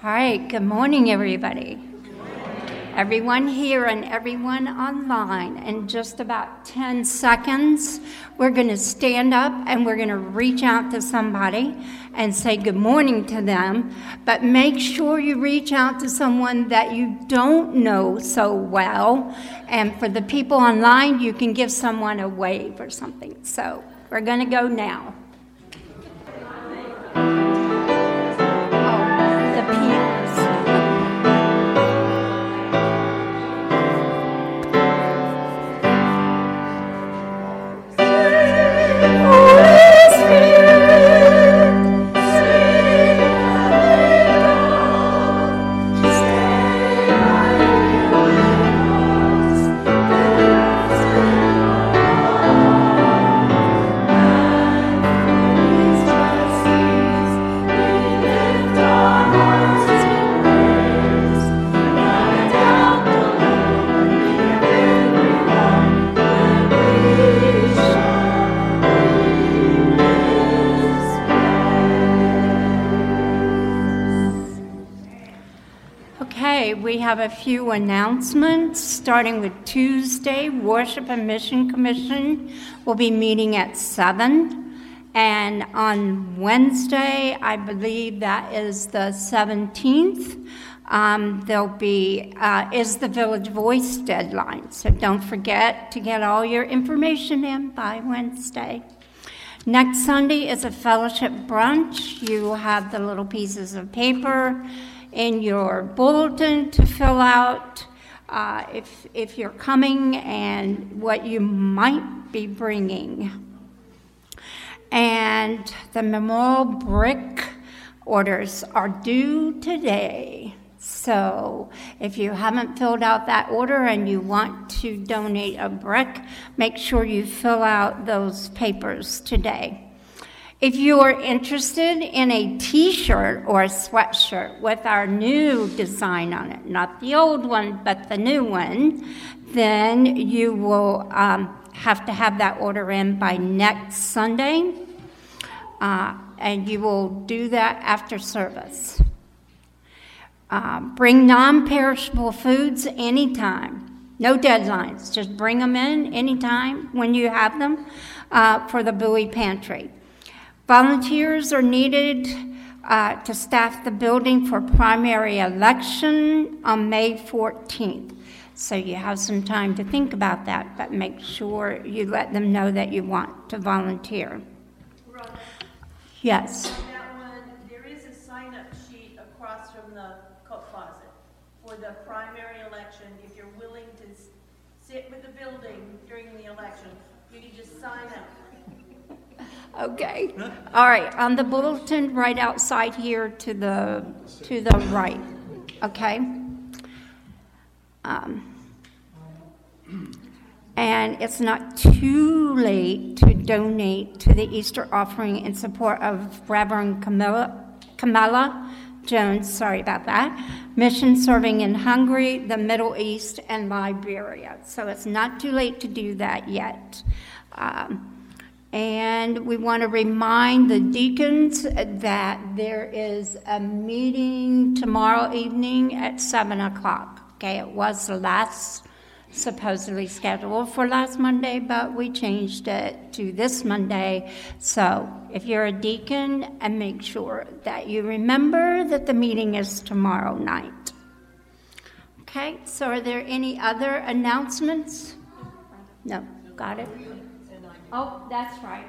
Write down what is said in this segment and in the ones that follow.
All right, good morning, everybody. Everyone here and everyone online. In just about 10 seconds, we're going to stand up and we're going to reach out to somebody and say good morning to them. But make sure you reach out to someone that you don't know so well. And for the people online, you can give someone a wave or something. So we're going to go now. We have a few announcements, starting with Tuesday. Worship and Mission Commission will be meeting at 7. And on Wednesday, I believe that is the 17th, there'll be is the Village Voice deadline. So don't forget to get all your information in by Wednesday. Next Sunday is a fellowship brunch. You will have the little pieces of paper in your bulletin to fill out if you're coming and what you might be bringing. And the memorial brick orders are due today. So if you haven't filled out that order and you want to donate a brick, make sure you fill out those papers today. If you are interested in a t-shirt or a sweatshirt with our new design on it, not the old one, but the new one, then you will have to have that order in by next Sunday, and you will do that after service. Bring non-perishable foods anytime. No deadlines. Just bring them in anytime when you have them for the Bowie Pantry. Volunteers are needed to staff the building for primary election on May 14th. So you have some time to think about that, but make sure you let them know that you want to volunteer. Rhonda, yes. that one, there is a sign-up sheet across from the coat closet for the primary election. If you're willing to sit with the building during the election, you can just sign up. Okay. All right. On the bulletin right outside here to the right. Okay. And it's not too late to donate to the Easter offering in support of Reverend Camilla Jones, sorry about that, mission serving in Hungary, the Middle East, and Liberia. So it's not too late to do that yet. And we want to remind the deacons that there is a meeting tomorrow evening at 7 o'clock. Okay, it was the last supposedly scheduled for last Monday, but we changed it to this Monday. So if you're a deacon, and make sure that you remember that the meeting is tomorrow night. Okay, so are there any other announcements? No, got it? Oh, that's right.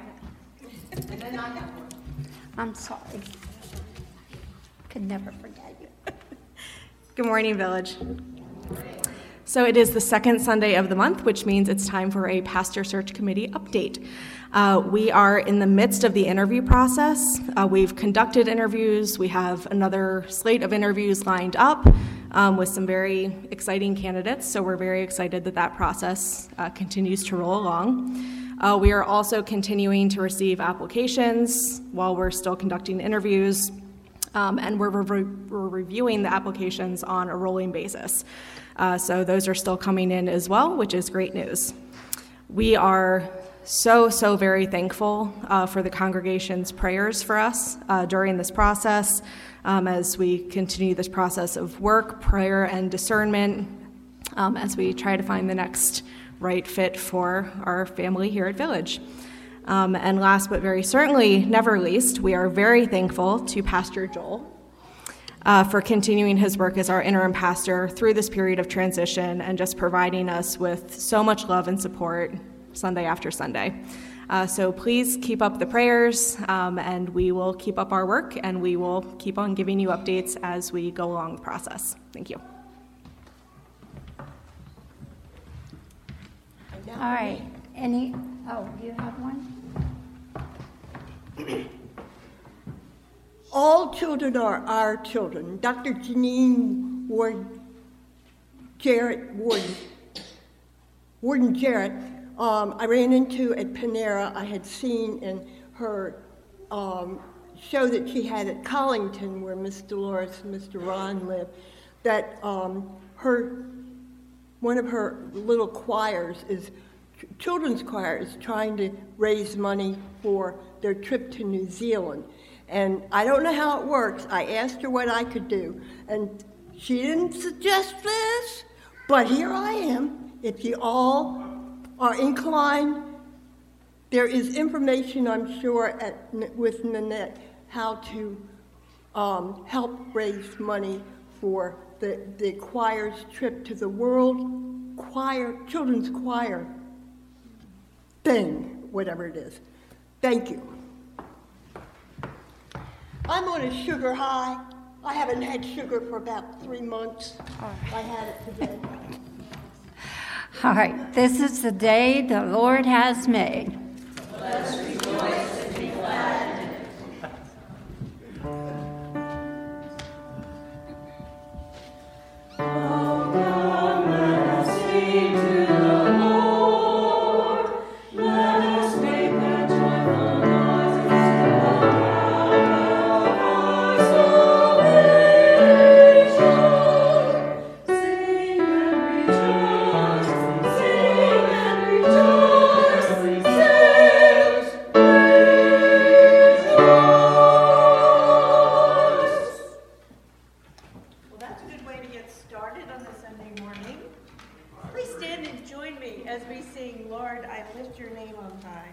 I'm sorry. Could never forget you. Good morning, Village. So it is the second Sunday of the month, which means it's time for a Pastor Search Committee update. We are in the midst of the interview process. We've conducted interviews. We have another slate of interviews lined up with some very exciting candidates, so we're very excited that that process continues to roll along. We are also continuing to receive applications while we're still conducting interviews, and we're reviewing the applications on a rolling basis. So those are still coming in as well, which is great news. We are so very thankful for the congregation's prayers for us during this process as we continue this process of work, prayer, and discernment as we try to find the next right fit for our family here at Village. And last but very certainly never least, we are very thankful to Pastor Joel for continuing his work as our interim pastor through this period of transition and just providing us with so much love and support Sunday after Sunday. So please keep up the prayers, and we will keep up our work, and we will keep on giving you updates as we go along the process. Thank you. All right. You have one? All children are our children. Dr. Janine Warden Jarrett, I ran into at Panera. I had seen in her show that she had at Collington, where Miss Dolores and Mr. Ron live, that one of her little choirs children's choir is trying to raise money for their trip to New Zealand. And I don't know how it works. I asked her what I could do, and she didn't suggest this, but here I am. If you all are inclined, there is information, I'm sure, with Nanette, how to help raise money for the choir's trip to the World Children's Choir thing, whatever it is. Thank you. I'm on a sugar high. I haven't had sugar for about 3 months. I had it today. All right. This is the day the Lord has made. Let's rejoice and be glad in it. Oh, come, let us sing to the Lord. Let us make the joyful noises to the Lord of our salvation. Sing and rejoice, sing and rejoice, sing, praise, rejoice. Well, that's a good way to get started on a Sunday morning. Please stand and join me as we sing, Lord, I lift your name on high.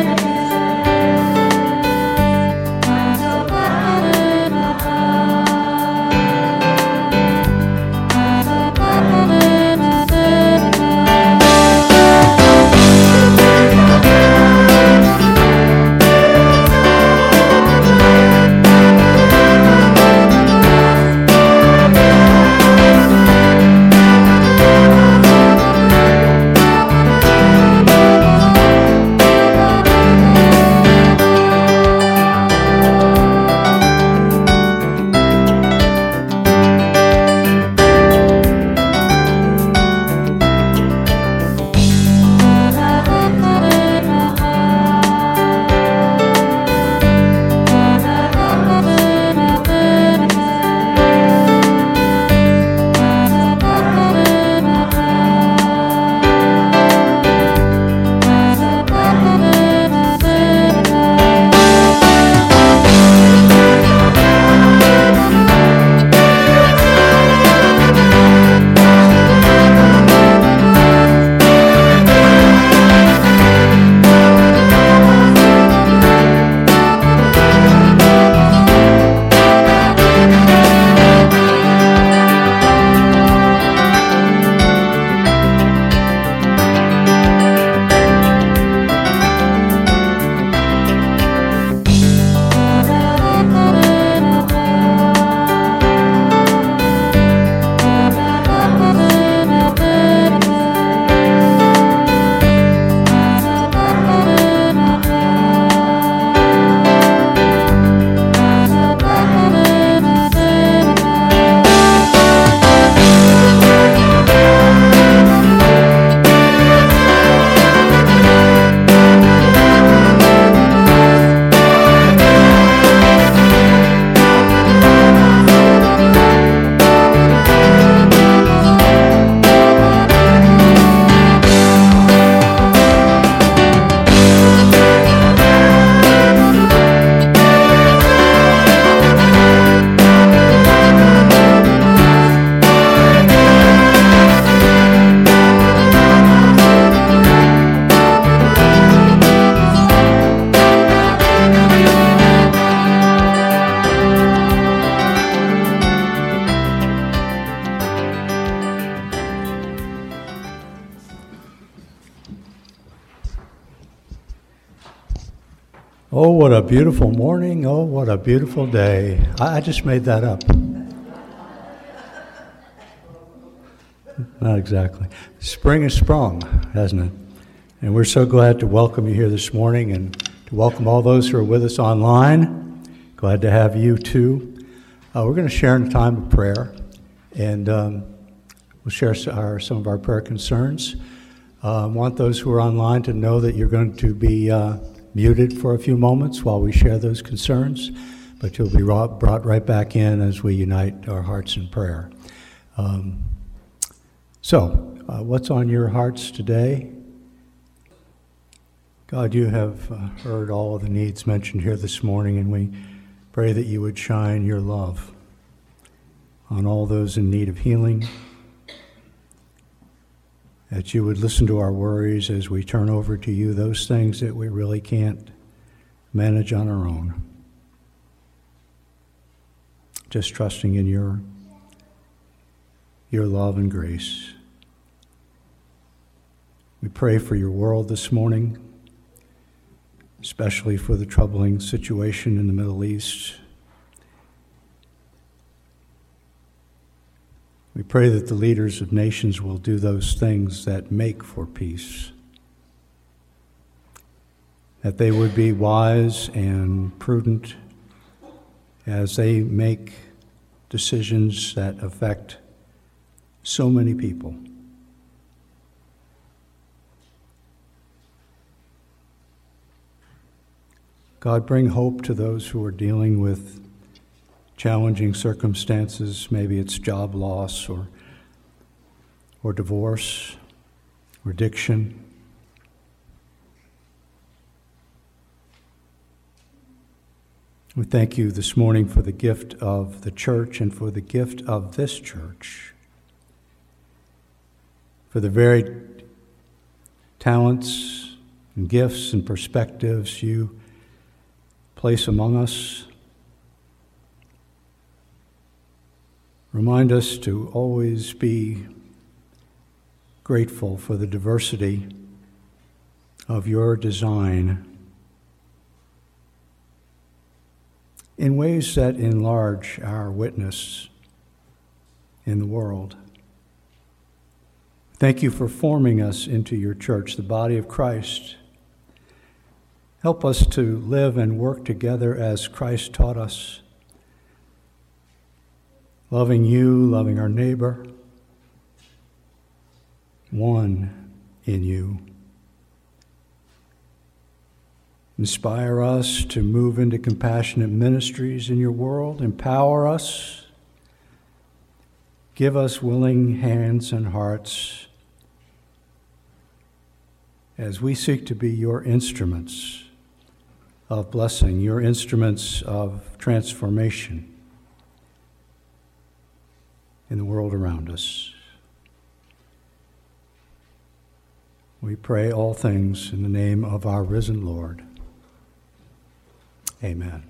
I'm so glad Oh, what a beautiful morning. Oh, what a beautiful day. I just made that up. Not exactly. Spring has sprung, hasn't it? And we're so glad to welcome you here this morning and to welcome all those who are with us online. Glad to have you too. We're going to share in a time of prayer, and we'll share some of our prayer concerns. I want those who are online to know that you're going to be muted for a few moments while we share those concerns, but you'll be brought right back in as we unite our hearts in prayer. What's on your hearts today? God, you have heard all of the needs mentioned here this morning, and we pray that you would shine your love on all those in need of healing, that you would listen to our worries as we turn over to you those things that we really can't manage on our own. Just trusting in your love and grace. We pray for your world this morning, especially for the troubling situation in the Middle East. We pray that the leaders of nations will do those things that make for peace, that they would be wise and prudent as they make decisions that affect so many people. God, bring hope to those who are dealing with challenging circumstances. Maybe it's job loss or divorce or addiction. We thank you this morning for the gift of the church and for the gift of this church, for the varied talents and gifts and perspectives you place among us. Remind us to always be grateful for the diversity of your design in ways that enlarge our witness in the world. Thank you for forming us into your church, the body of Christ. Help us to live and work together as Christ taught us, loving you, loving our neighbor, one in you. Inspire us to move into compassionate ministries in your world. Empower us. Give us willing hands and hearts as we seek to be your instruments of blessing, your instruments of transformation in the world around us. We pray all things in the name of our risen Lord. Amen.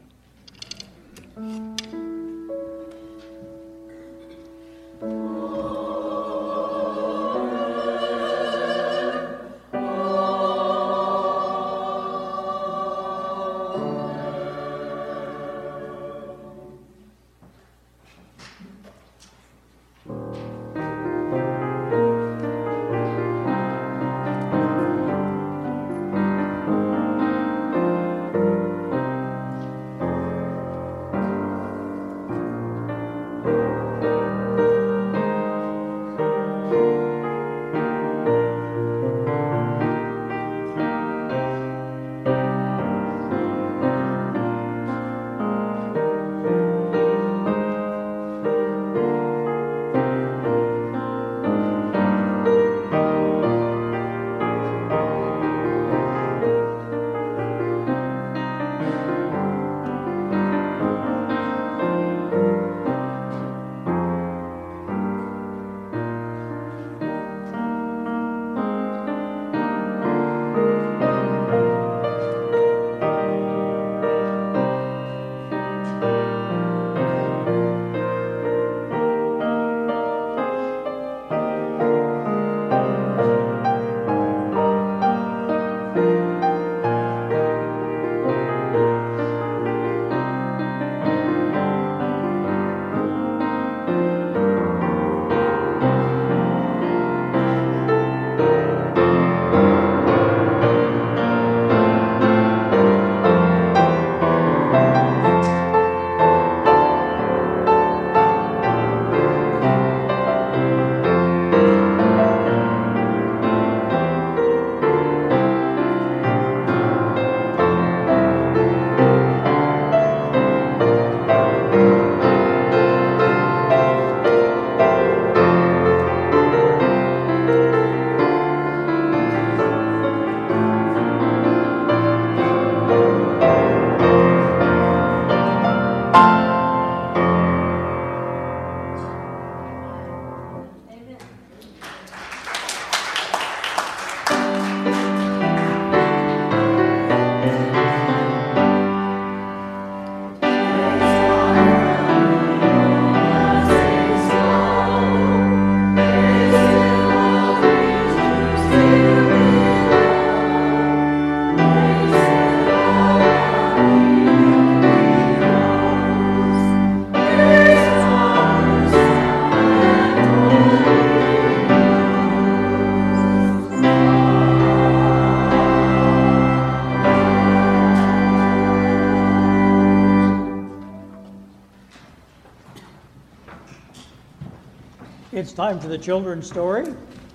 time for the children's story.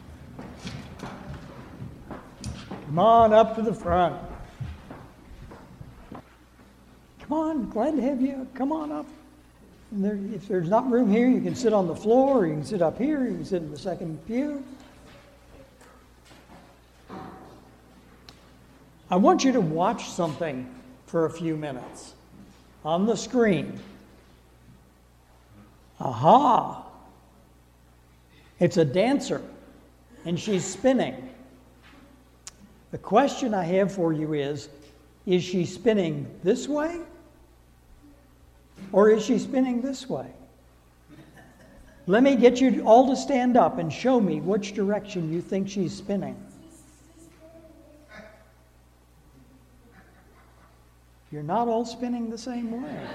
Come on up to the front. Come on, glad to have you. Come on up. And if there's not room here, you can sit on the floor, or you can sit up here, you can sit in the second pew. I want you to watch something for a few minutes on the screen. Aha! It's a dancer, and she's spinning. The question I have for you is she spinning this way? Or is she spinning this way? Let me get you all to stand up and show me which direction you think she's spinning. You're not all spinning the same way.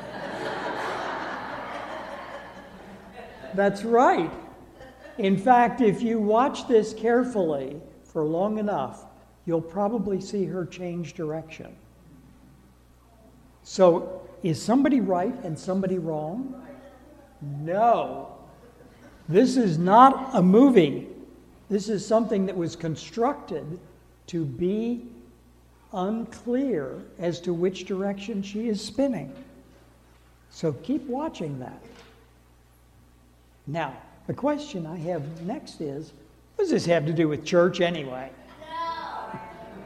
That's right. In fact, if you watch this carefully for long enough, you'll probably see her change direction. So, is somebody right and somebody wrong? No. This is not a movie. This is something that was constructed to be unclear as to which direction she is spinning. So keep watching that. Now, the question I have next is, what does this have to do with church anyway? No.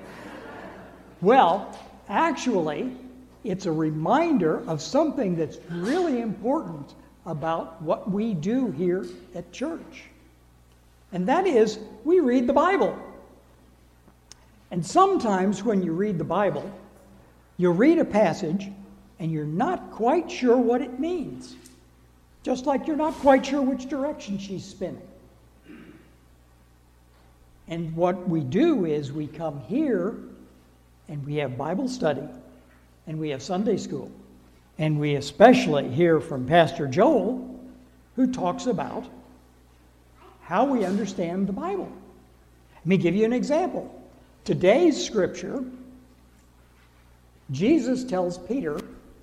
Well, actually, it's a reminder of something that's really important about what we do here at church. And that is, we read the Bible. And sometimes when you read the Bible, you'll read a passage and you're not quite sure what it means. Just like you're not quite sure which direction she's spinning. And what we do is we come here and we have Bible study and we have Sunday school. And we especially hear from Pastor Joel, who talks about how we understand the Bible. Let me give you an example. Today's scripture, Jesus tells Peter,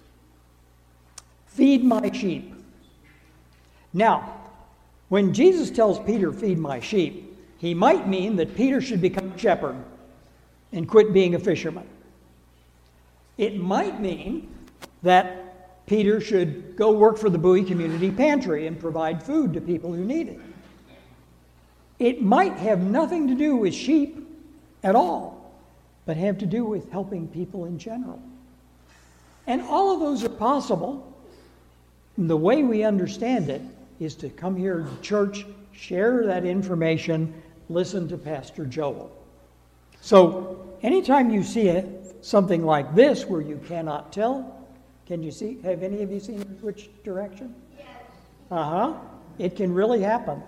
"Feed my sheep." Now, when Jesus tells Peter, "Feed my sheep," he might mean that Peter should become a shepherd and quit being a fisherman. It might mean that Peter should go work for the Bowie Community Pantry and provide food to people who need it. It might have nothing to do with sheep at all, but have to do with helping people in general. And all of those are possible. And the way we understand it is to come here to church, share that information, listen to Pastor Joel. So anytime you see something like this where you cannot tell, can you see? Have any of you seen which direction? Yes. It can really happen.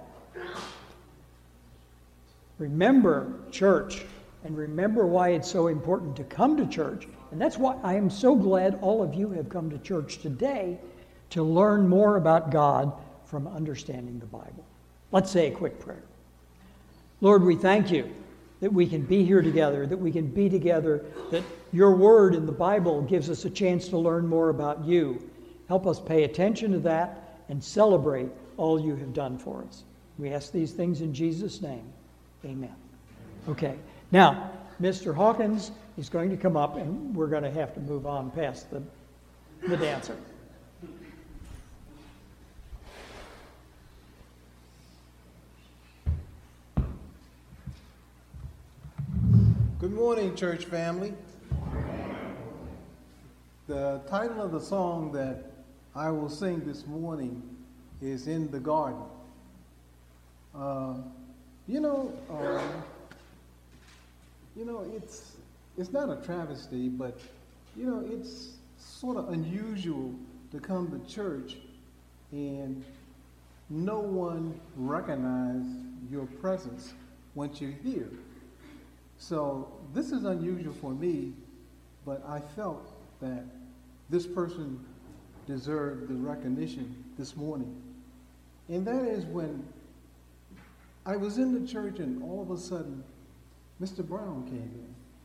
Remember church, and remember why it's so important to come to church. And that's why I am so glad all of you have come to church today to learn more about God from understanding the Bible. Let's say a quick prayer. Lord, we thank you that we can be here together, that we can be together, that your word in the Bible gives us a chance to learn more about you. Help us pay attention to that and celebrate all you have done for us. We ask these things in Jesus' name. Amen. Okay. Now, Mr. Hawkins is going to come up, and we're going to have to move on past the dancer. Good morning, church family. The title of the song that I will sing this morning is "In the Garden." It's not a travesty, but it's sort of unusual to come to church and no one recognize your presence once you're here. So this is unusual for me, but I felt that this person deserved the recognition this morning. And that is when I was in the church and all of a sudden, Mr. Brown came in.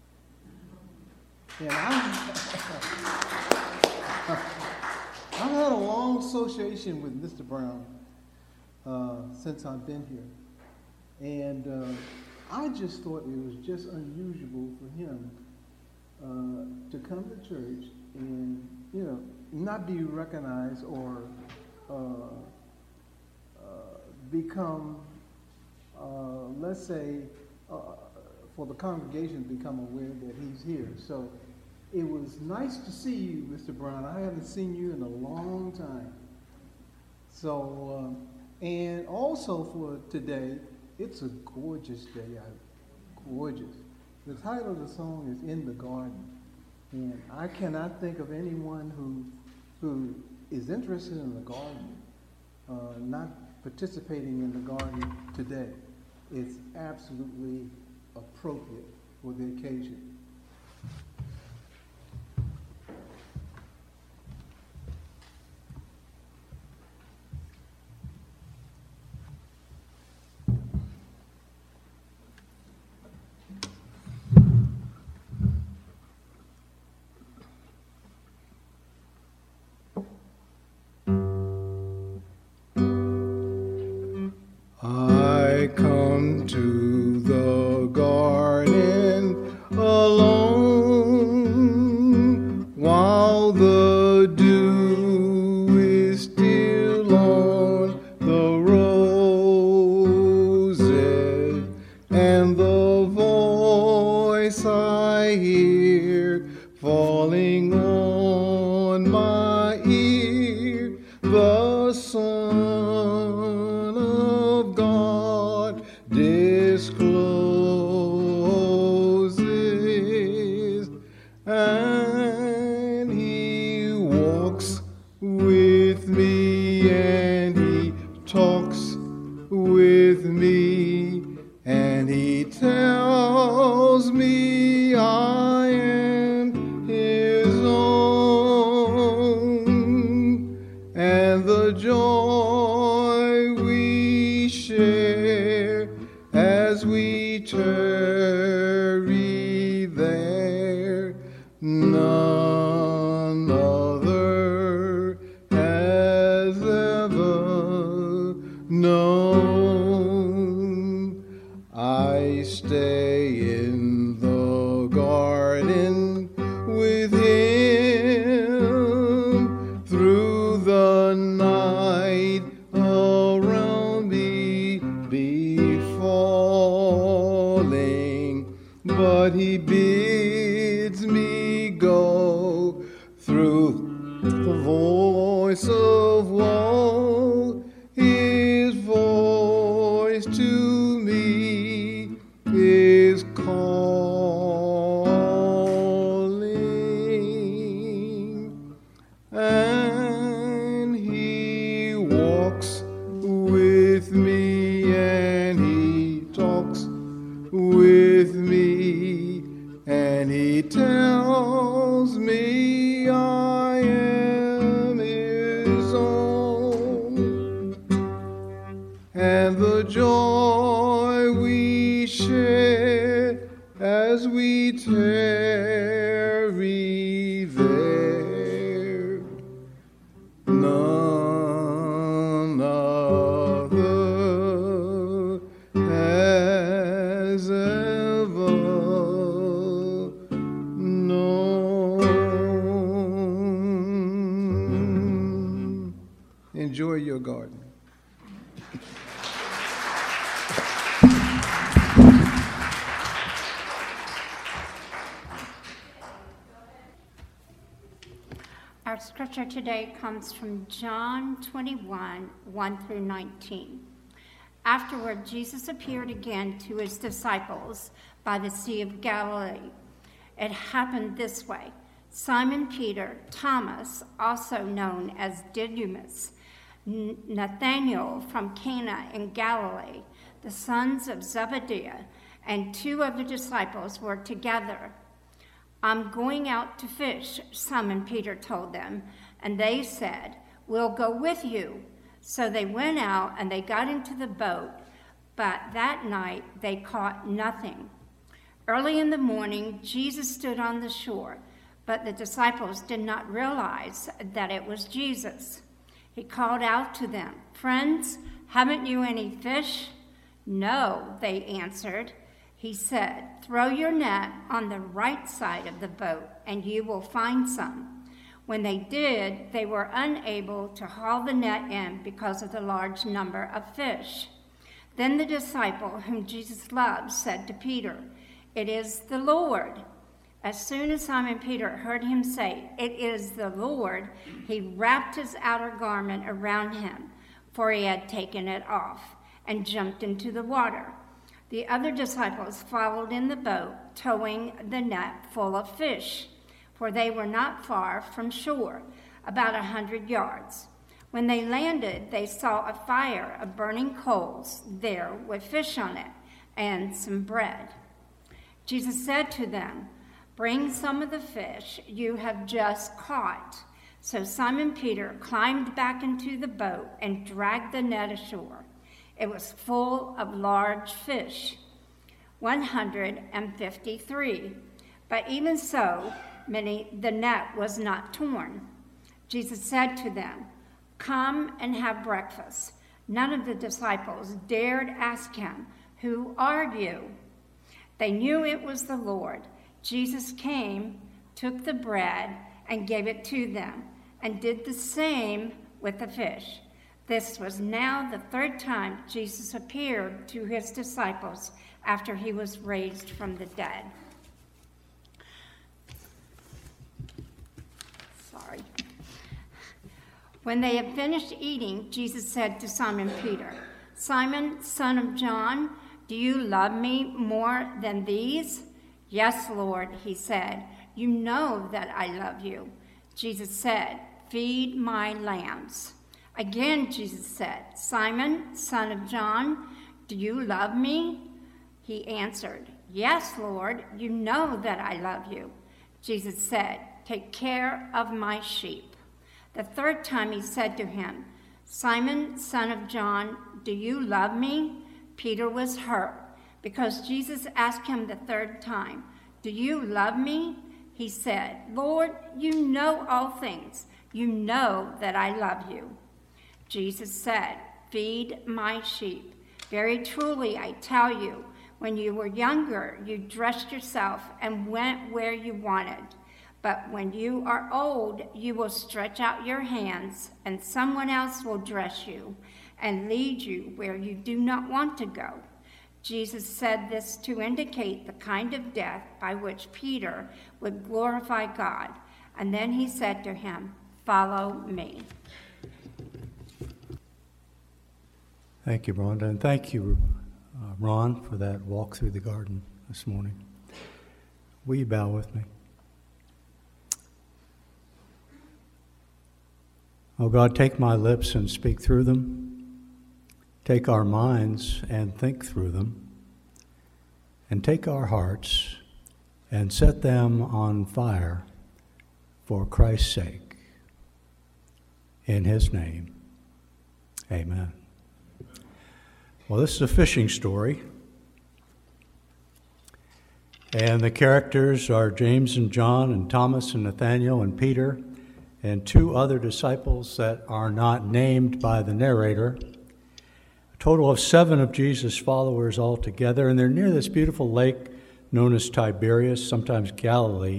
And I've had a long association with Mr. Brown. since I've been here. And I just thought it was just unusual for him to come to church and, not be recognized or become, let's say, for the congregation to become aware that he's here. So it was nice to see you, Mr. Brown. I haven't seen you in a long time. So, and also for today, it's a gorgeous day. Gorgeous. The title of the song is In the Garden. And I cannot think of anyone who is interested in the garden, not participating in the garden today. It's absolutely appropriate for the occasion. I come to the garden alone while the dew is still on the roses, and the voice I hear falling on my ear, the Son of God discloses, and he walks with me, and he talks with me, and he tells me I am his own, and the joy we share as we tarry there, none other has ever known. I stay in the garden with him through the night, around me be falling, but he bids me go through the voice of woe. His voice to me is calling, and he walks with me, and he talks with me, and he tells me I am his own, and the joy we share as we tarry there, none other has ever known. Enjoy your garden. Our scripture today comes from John 21, 1 through 19. Afterward, Jesus appeared again to his disciples by the Sea of Galilee. It happened this way. Simon Peter, Thomas, also known as Didymus, Nathanael from Cana in Galilee, the sons of Zebedee, and two other disciples were together. I'm going out to fish, Simon Peter told them, and they said, we'll go with you. So they went out and they got into the boat, but that night they caught nothing. Early in the morning, Jesus stood on the shore, but the disciples did not realize that it was Jesus. He called out to them, friends, "Haven't you any fish?" "No," they answered. He said, "Throw your net on the right side of the boat, and you will find some." When they did, they were unable to haul the net in because of the large number of fish. Then the disciple whom Jesus loved said to Peter, "It is the Lord." As soon as Simon Peter heard him say, "It is the Lord," he wrapped his outer garment around him, for he had taken it off, and jumped into the water. The other disciples followed in the boat, towing the net full of fish, for they were not far from shore, about 100 yards. When they landed, they saw a fire of burning coals there with fish on it and some bread. Jesus said to them, "Bring some of the fish you have just caught." So Simon Peter climbed back into the boat and dragged the net ashore. It was full of large fish, 153. But even so many, the net was not torn. Jesus said to them, "Come and have breakfast." None of the disciples dared ask him, "Who are you?" They knew it was the Lord. Jesus came, took the bread, and gave it to them, and did the same with the fish. This was now the third time Jesus appeared to his disciples after he was raised from the dead. Sorry. When they had finished eating, Jesus said to Simon Peter, "Simon, son of John, do you love me more than these?" "Yes, Lord," he said. "You know that I love you." Jesus said, "Feed my lambs." Again, Jesus said, "Simon, son of John, do you love me?" He answered, "Yes, Lord, you know that I love you." Jesus said, "Take care of my sheep." The third time he said to him, "Simon, son of John, do you love me?" Peter was hurt because Jesus asked him the third time, "Do you love me?" He said, "Lord, you know all things. You know that I love you." Jesus said, "Feed my sheep. Very truly, I tell you, when you were younger, you dressed yourself and went where you wanted. But when you are old, you will stretch out your hands, and someone else will dress you and lead you where you do not want to go." Jesus said this to indicate the kind of death by which Peter would glorify God. And then he said to him, "Follow me." Thank you, Rhonda, and thank you, Ron, for that walk through the garden this morning. Will you bow with me? Oh God, take my lips and speak through them. Take our minds and think through them. And take our hearts and set them on fire for Christ's sake. In his name, amen. Well, this is a fishing story. And the characters are James and John and Thomas and Nathaniel and Peter and two other disciples that are not named by the narrator. A total of 7 of Jesus' followers altogether, and they're near this beautiful lake known as Tiberias, sometimes Galilee.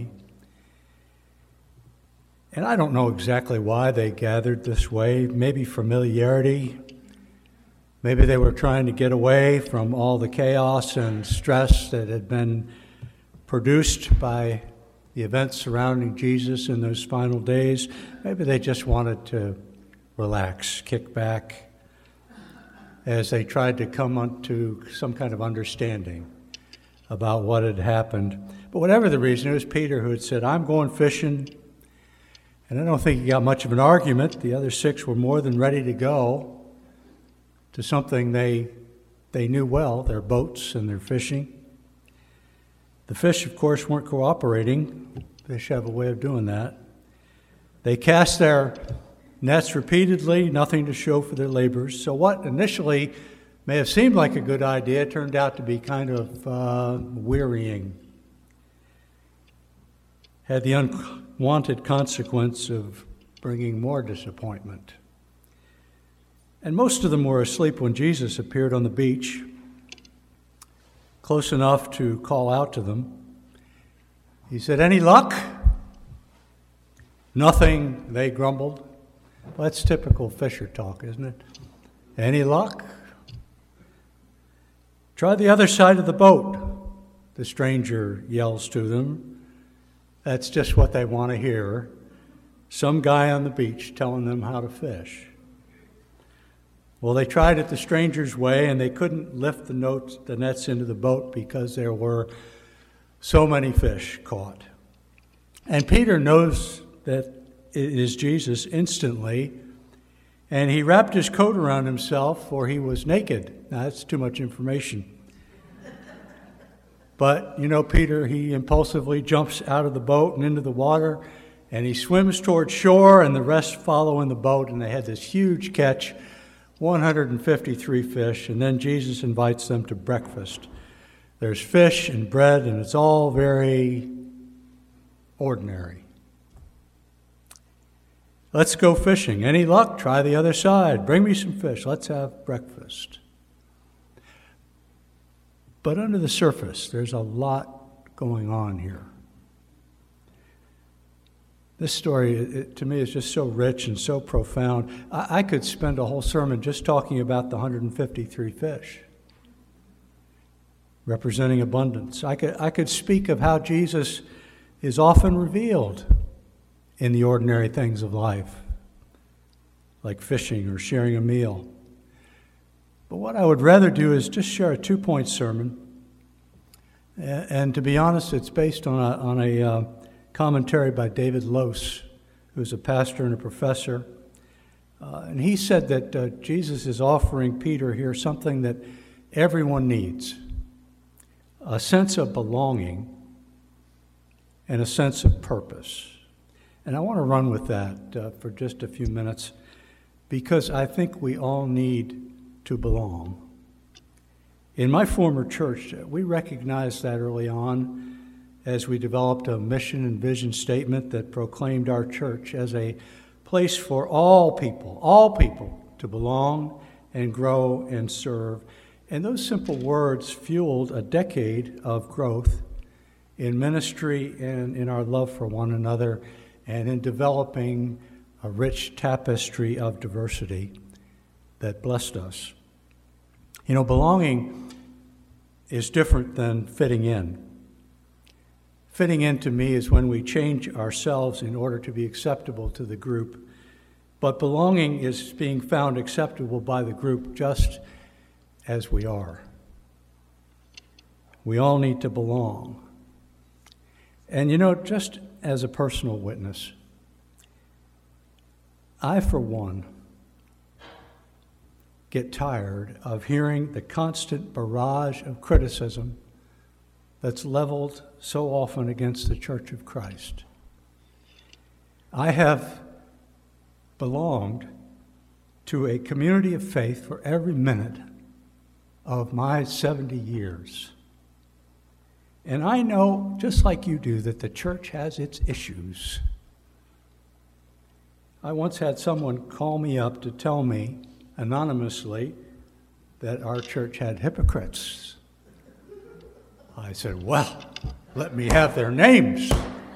And I don't know exactly why they gathered this way, maybe familiarity. Maybe they were trying to get away from all the chaos and stress that had been produced by the events surrounding Jesus in those final days. Maybe they just wanted to relax, kick back, as they tried to come to some kind of understanding about what had happened. But whatever the reason, it was Peter who had said, "I'm going fishing." And I don't think he got much of an argument. The other 6 were more than ready to go to something they knew well, their boats and their fishing. The fish, of course, weren't cooperating. Fish have a way of doing that. They cast their nets repeatedly, nothing to show for their labors. So what initially may have seemed like a good idea turned out to be kind of wearying. Had the unwanted consequence of bringing more disappointment. And most of them were asleep when Jesus appeared on the beach, close enough to call out to them. He said, "Any luck?" "Nothing," they grumbled. Well, that's typical fisher talk, isn't it? "Any luck?" "Try the other side of the boat," the stranger yells to them. That's just what they want to hear. Some guy on the beach telling them how to fish. Well, they tried it the stranger's way, and they couldn't lift the nets into the boat because there were so many fish caught. And Peter knows that it is Jesus instantly, and he wrapped his coat around himself, for he was naked. Now, that's too much information. But, you know, Peter, he impulsively jumps out of the boat and into the water, and he swims toward shore, and the rest follow in the boat, and they had this huge catch, 153 fish, and then Jesus invites them to breakfast. There's fish and bread, and it's all very ordinary. "Let's go fishing. Any luck? Try the other side. Bring me some fish. Let's have breakfast." But under the surface, there's a lot going on here. This story, to me, is just so rich and so profound. I could spend a whole sermon just talking about the 153 fish, representing abundance. I could speak of how Jesus is often revealed in the ordinary things of life, like fishing or sharing a meal. But what I would rather do is just share a 2-point sermon. And to be honest, it's based on a commentary by David Lose, who's a pastor and a professor. And he said that Jesus is offering Peter here something that everyone needs: a sense of belonging and a sense of purpose. And I want to run with that for just a few minutes, because I think we all need to belong. In my former church, we recognized that early on as we developed a mission and vision statement that proclaimed our church as a place for all people to belong and grow and serve. And those simple words fueled a decade of growth in ministry and in our love for one another, and in developing a rich tapestry of diversity that blessed us. You know, belonging is different than fitting in. Fitting in to me is when we change ourselves in order to be acceptable to the group. But belonging is being found acceptable by the group just as we are. We all need to belong. And you know, just as a personal witness, I, for one, get tired of hearing the constant barrage of criticism that's leveled so often against the Church of Christ. I have belonged to a community of faith for every minute of my 70 years. And I know, just like you do, that the church has its issues. I once had someone call me up to tell me anonymously that our church had hypocrites. I said, "Well, let me have their names."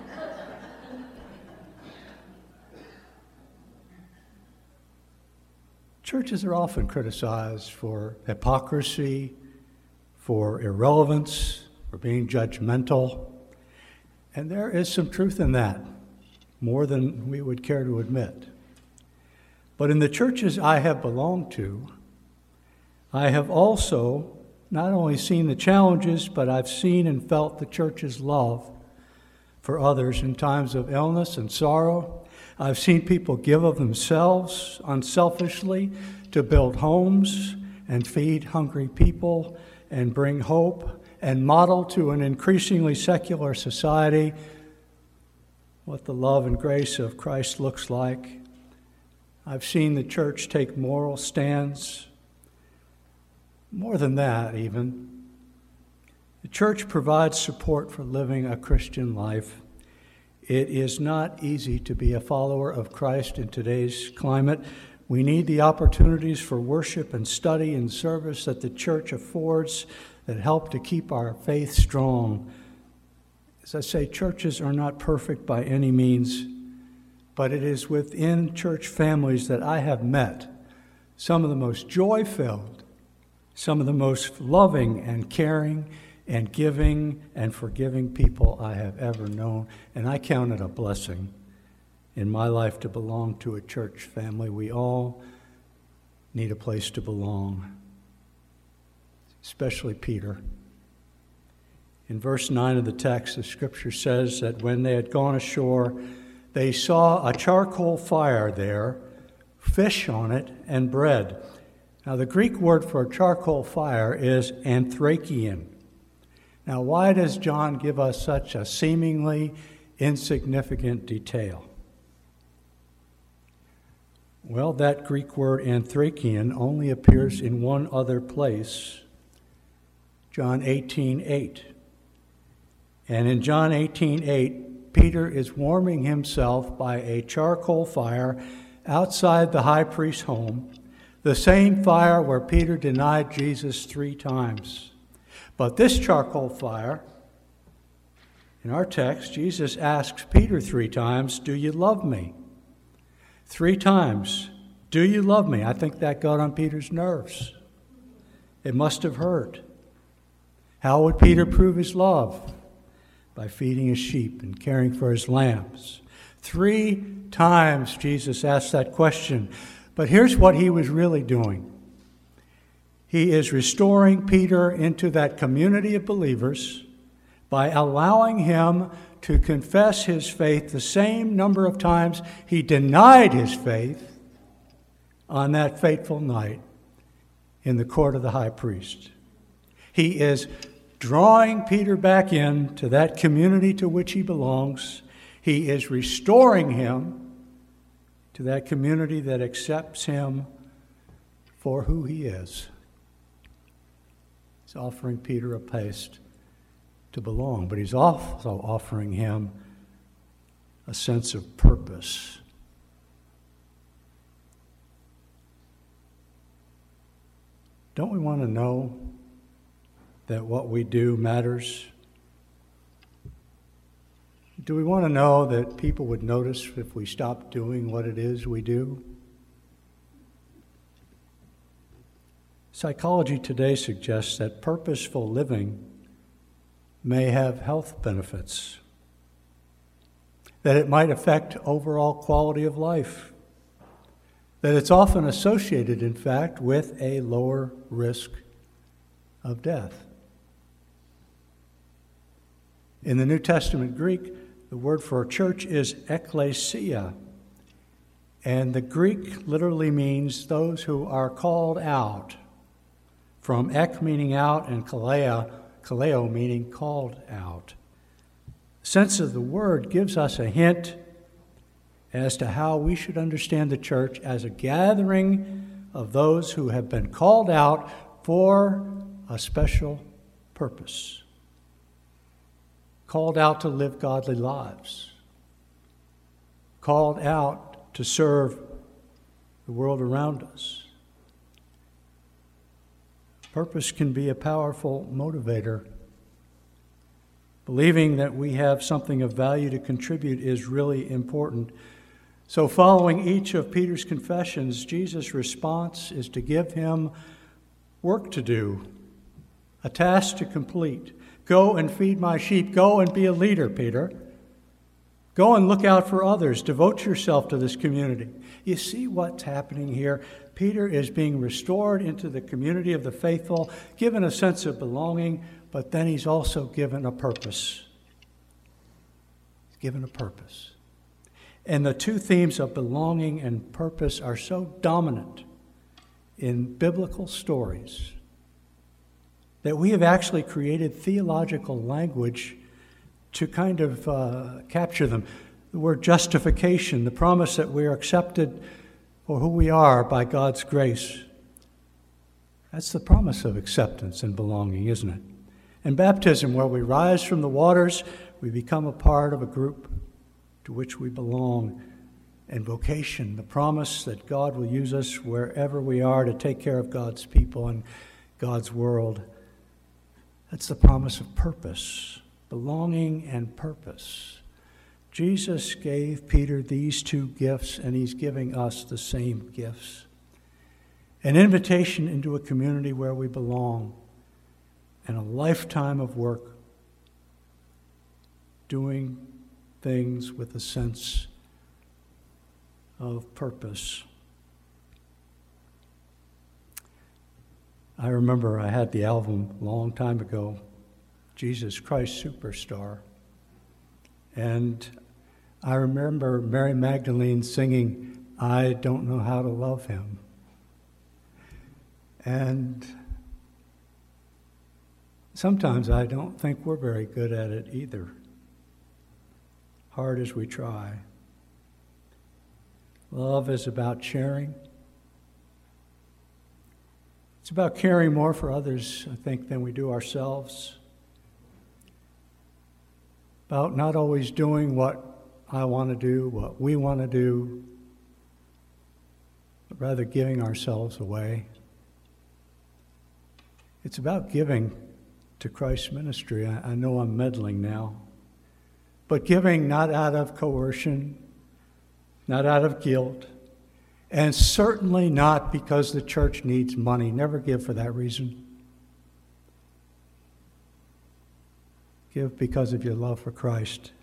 Churches are often criticized for hypocrisy, for irrelevance, for being judgmental. And there is some truth in that, more than we would care to admit. But in the churches I have belonged to, I have also not only seen the challenges, but I've seen and felt the church's love for others in times of illness and sorrow. I've seen people give of themselves unselfishly to build homes and feed hungry people and bring hope and model to an increasingly secular society what the love and grace of Christ looks like. I've seen the church take moral stands. More than that, even, the church provides support for living a Christian life. It is not easy to be a follower of Christ in today's climate, We need the opportunities for worship and study and service that the church affords that help to keep our faith strong. As I say, churches are not perfect by any means, but it is within church families that I have met some of the most joy-filled, some of the most loving and caring and giving and forgiving people I have ever known. And I count it a blessing in my life to belong to a church family. We all need a place to belong, especially Peter. In verse 9 of the text, the scripture says that when they had gone ashore, they saw a charcoal fire there, fish on it, and bread. Now, the Greek word for a charcoal fire is anthrakion. Now, why does John give us such a seemingly insignificant detail? Well, that Greek word anthrakion only appears in one other place, John 18:8. And in John 18:8, Peter is warming himself by a charcoal fire outside the high priest's home, the same fire where Peter denied Jesus 3 times. But this charcoal fire, in our text, Jesus asks Peter 3 times, "Do you love me?" 3 times, "Do you love me?" I think that got on Peter's nerves. It must have hurt. How would Peter prove his love? By feeding his sheep and caring for his lambs. 3 times Jesus asked that question. But here's what he was really doing. He is restoring Peter into that community of believers by allowing him to confess his faith the same number of times he denied his faith on that fateful night in the court of the high priest. He is drawing Peter back into that community to which he belongs. He is restoring him to that community that accepts him for who he is. He's offering Peter a place to belong, but he's also offering him a sense of purpose. Don't we want to know that what we do matters? Do we want to know that people would notice if we stopped doing what it is we do? Psychology today suggests that purposeful living may have health benefits, that it might affect overall quality of life, that it's often associated, in fact, with a lower risk of death. In the New Testament Greek, the word for church is ekklesia, and the Greek literally means those who are called out, from ek meaning out and kaleo meaning called out. The sense of the word gives us a hint as to how we should understand the church as a gathering of those who have been called out for a special purpose. Called out to live godly lives. Called out to serve the world around us. Purpose can be a powerful motivator. Believing that we have something of value to contribute is really important. So following each of Peter's confessions, Jesus' response is to give him work to do, a task to complete. Go and feed my sheep. Go and be a leader, Peter. Go and look out for others. Devote yourself to this community. You see what's happening here? Peter is being restored into the community of the faithful, given a sense of belonging, but then he's also given a purpose. He's given a purpose. And the 2 themes of belonging and purpose are so dominant in biblical stories that we have actually created theological language to kind of capture them. The word justification, the promise that we are accepted for who we are by God's grace. That's the promise of acceptance and belonging, isn't it? And baptism, where we rise from the waters, we become a part of a group to which we belong. and vocation, the promise that God will use us wherever we are to take care of God's people and God's world. That's the promise of purpose, belonging and purpose. Jesus gave Peter these two gifts, and he's giving us the same gifts. An invitation into a community where we belong, and a lifetime of work doing things with a sense of purpose. I remember I had the album a long time ago, Jesus Christ Superstar. And I remember Mary Magdalene singing, I don't know how to love him. And sometimes I don't think we're very good at it either, hard as we try. Love is about sharing. It's about caring more for others, I think, than we do ourselves. About not always doing what I want to do, what we want to do, but rather giving ourselves away. It's about giving to Christ's ministry. I know I'm meddling now, but giving not out of coercion, not out of guilt, and certainly not because the church needs money. Never give for that reason. Give because of your love for Christ.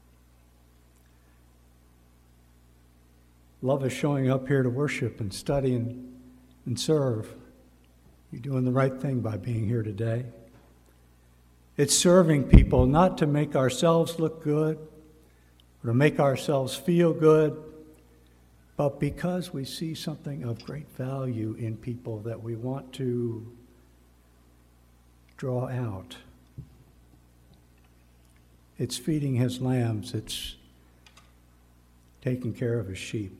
Love is showing up here to worship and study and serve. You're doing the right thing by being here today. It's serving people not to make ourselves look good or to make ourselves feel good, but because we see something of great value in people that we want to draw out. It's feeding his lambs. It's taking care of his sheep.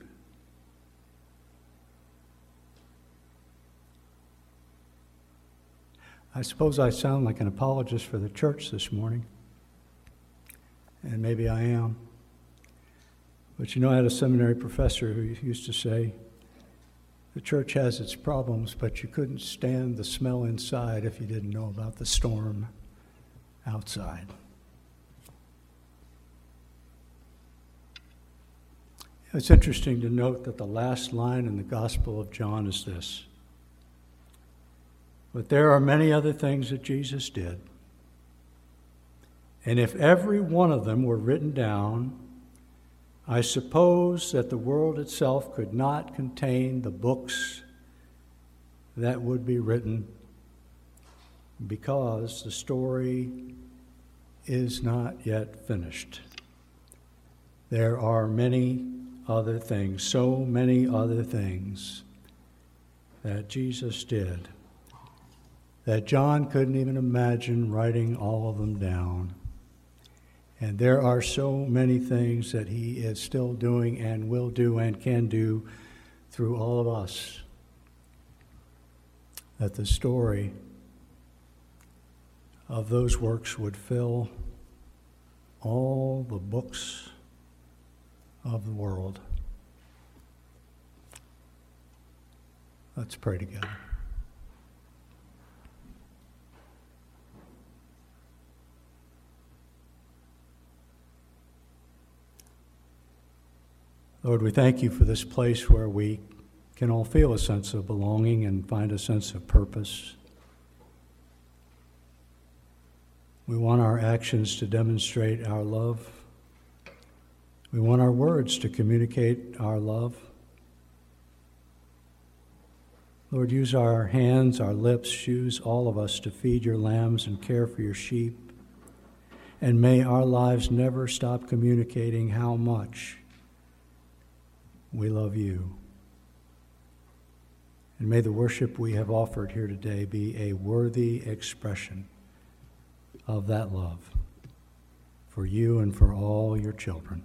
I suppose I sound like an apologist for the church this morning, and maybe I am. But you know, I had a seminary professor who used to say, the church has its problems, but you couldn't stand the smell inside if you didn't know about the storm outside. It's interesting to note that the last line in the Gospel of John is this: but there are many other things that Jesus did, and if every one of them were written down, I suppose that the world itself could not contain the books that would be written, because the story is not yet finished. There are many other things, so many other things that Jesus did that John couldn't even imagine writing all of them down. And there are so many things that he is still doing and will do and can do through all of us, that the story of those works would fill all the books of the world. Let's pray together. Lord, we thank you for this place where we can all feel a sense of belonging and find a sense of purpose. We want our actions to demonstrate our love. We want our words to communicate our love. Lord, use our hands, our lips, use all of us to feed your lambs and care for your sheep. And may our lives never stop communicating how much we love you. And may the worship we have offered here today be a worthy expression of that love for you and for all your children.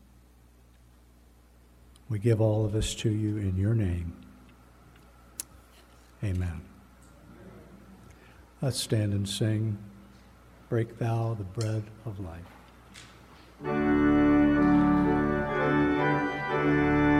We give all of this to you in your name. Amen. Let's stand and sing, Break Thou the Bread of Life.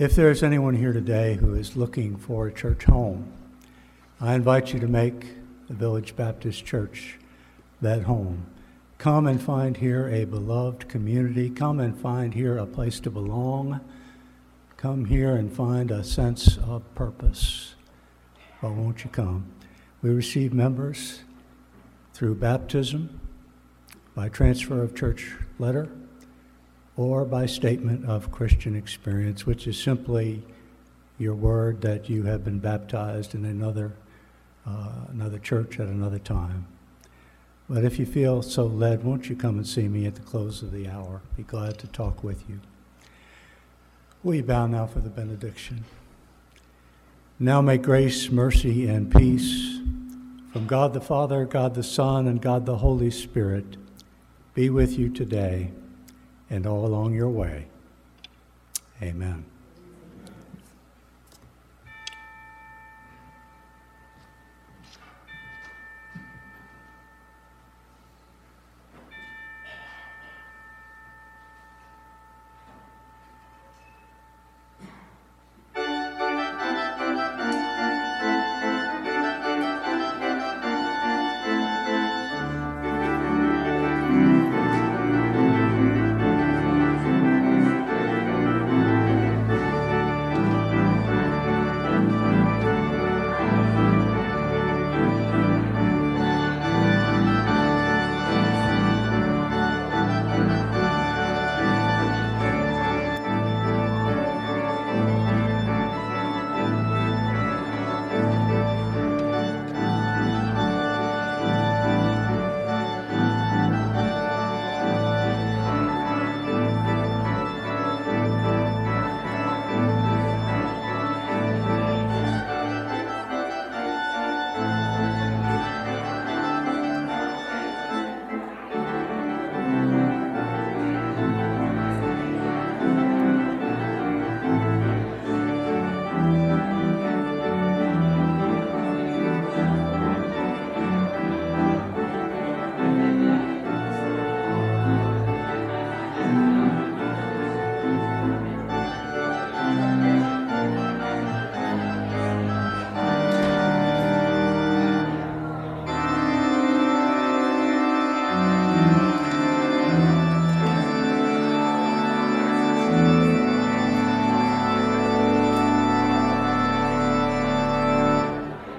If there's anyone here today who is looking for a church home, I invite you to make the Village Baptist Church that home. Come and find here a beloved community. Come and find here a place to belong. Come here and find a sense of purpose. Well, won't you come? We receive members through baptism, by transfer of church letter, or by statement of Christian experience, which is simply your word that you have been baptized in another church at another time. But if you feel so led, won't you come and see me at the close of the hour? Be glad to talk with you. Will you bow now for the benediction? Now may grace, mercy, and peace from God the Father, God the Son, and God the Holy Spirit be with you today and all along your way. Amen.